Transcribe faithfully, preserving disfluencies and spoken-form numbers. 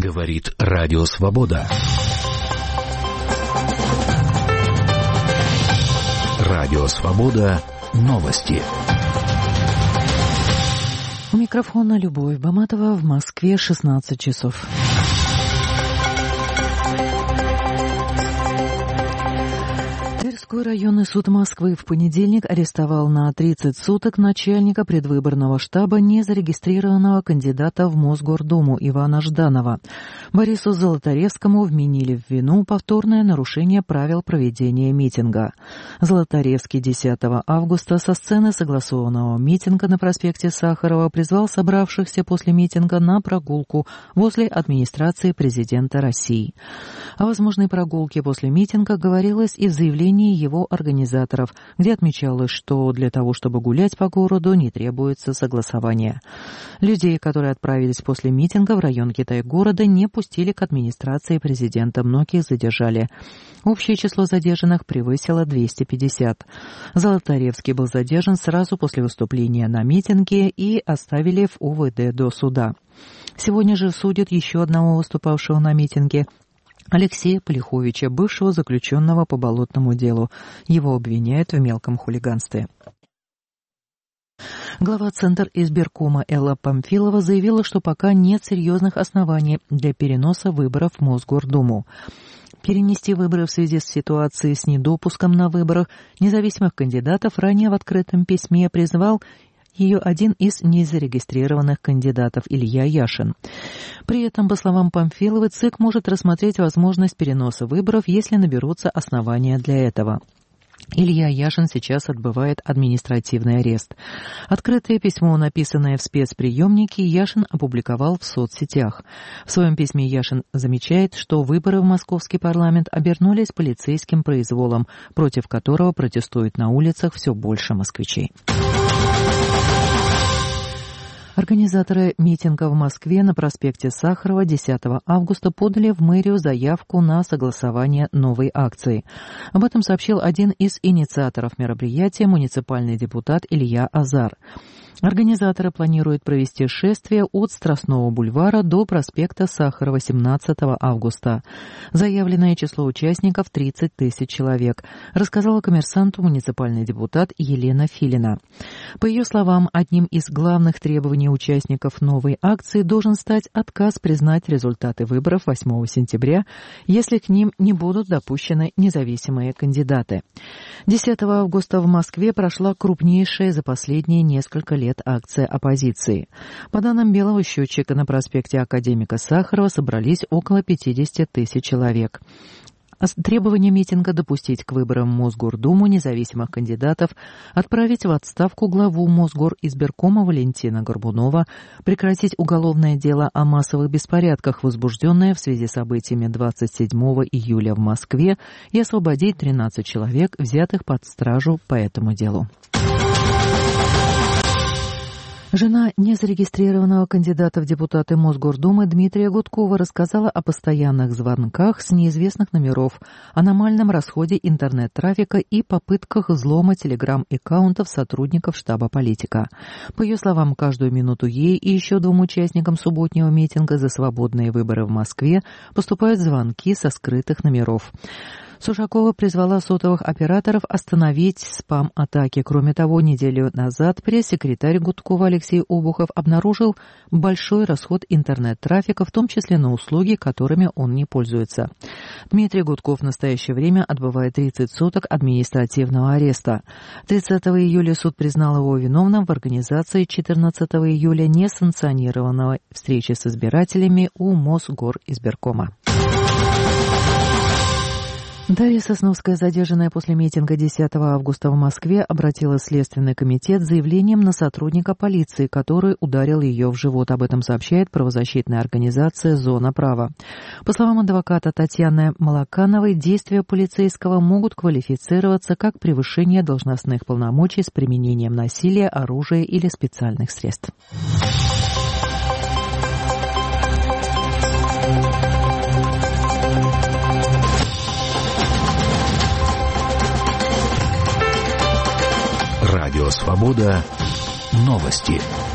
Говорит Радио Свобода. Радио Свобода. Новости. У микрофона Любовь Баматова. В Москве шестнадцать часов. Тверской районный суд Москвы в понедельник арестовал на тридцать суток начальника предвыборного штаба незарегистрированного кандидата в Мосгордуму Ивана Жданова. Борису Золотаревскому вменили в вину повторное нарушение правил проведения митинга. Золотаревский десятого августа со сцены согласованного митинга на проспекте Сахарова призвал собравшихся после митинга на прогулку возле администрации президента России. О возможной прогулке после митинга говорилось и в заявлении его организаторов, где отмечалось, что для того, чтобы гулять по городу, не требуется согласования. Людей, которые отправились после митинга в район Китай-города, не пустили к администрации президента, многих задержали. Общее число задержанных превысило двести пятьдесят. Золотаревский был задержан сразу после выступления на митинге и оставили в УВД до суда. Сегодня же судят еще одного выступавшего на митинге, Алексея Полиховича, бывшего заключенного по болотному делу. Его обвиняют в мелком хулиганстве. Глава Центр избиркома Элла Памфилова заявила, что пока нет серьезных оснований для переноса выборов в Мосгордуму. Перенести выборы в связи с ситуацией с недопуском на выборах независимых кандидатов ранее в открытом письме призвал ее один из незарегистрированных кандидатов Илья Яшин. При этом, по словам Памфиловой, ЦИК может рассмотреть возможность переноса выборов, если наберутся основания для этого. Илья Яшин сейчас отбывает административный арест. Открытое письмо, написанное в спецприемнике, Яшин опубликовал в соцсетях. В своем письме Яшин замечает, что выборы в московский парламент обернулись полицейским произволом, против которого протестуют на улицах все больше москвичей. Организаторы митинга в Москве на проспекте Сахарова десятого августа подали в мэрию заявку на согласование новой акции. Об этом сообщил один из инициаторов мероприятия, муниципальный депутат Илья Азар. Организаторы планируют провести шествие от Страстного бульвара до проспекта Сахарова семнадцатого августа. Заявленное число участников – тридцать тысяч человек, рассказала коммерсанту муниципальный депутат Елена Филина. По ее словам, одним из главных требований участников новой акции должен стать отказ признать результаты выборов восьмого сентября, если к ним не будут допущены независимые кандидаты. десятого августа в Москве прошла крупнейшая за последние несколько лет акция оппозиции. По данным белого счетчика, на проспекте Академика Сахарова собрались около пятьдесят тысяч человек. Требование митинга допустить к выборам в Мосгордуму независимых кандидатов, отправить в отставку главу Мосгоризбиркома Валентина Горбунова, прекратить уголовное дело о массовых беспорядках, возбужденное в связи с событиями двадцать седьмого июля в Москве, и освободить тринадцать человек, взятых под стражу по этому делу. Жена незарегистрированного кандидата в депутаты Мосгордумы Дмитрия Гудкова рассказала о постоянных звонках с неизвестных номеров, аномальном расходе интернет-трафика и попытках взлома телеграм-аккаунтов сотрудников штаба политика. По ее словам, каждую минуту ей и еще двум участникам субботнего митинга за свободные выборы в Москве поступают звонки со скрытых номеров. Сушакова призвала сотовых операторов остановить спам-атаки. Кроме того, неделю назад пресс-секретарь Гудкова Алексей Обухов обнаружил большой расход интернет-трафика, в том числе на услуги, которыми он не пользуется. Дмитрий Гудков в настоящее время отбывает тридцать суток административного ареста. тридцатого июля суд признал его виновным в организации четырнадцатого июля несанкционированного встречи с избирателями у Мосгоризбиркома. Дарья Сосновская, задержанная после митинга десятого августа в Москве, обратилась в Следственный комитет с заявлением на сотрудника полиции, который ударил ее в живот. Об этом сообщает правозащитная организация «Зона права». По словам адвоката Татьяны Малакановой, действия полицейского могут квалифицироваться как превышение должностных полномочий с применением насилия, оружия или специальных средств. Радио Свобода. Новости.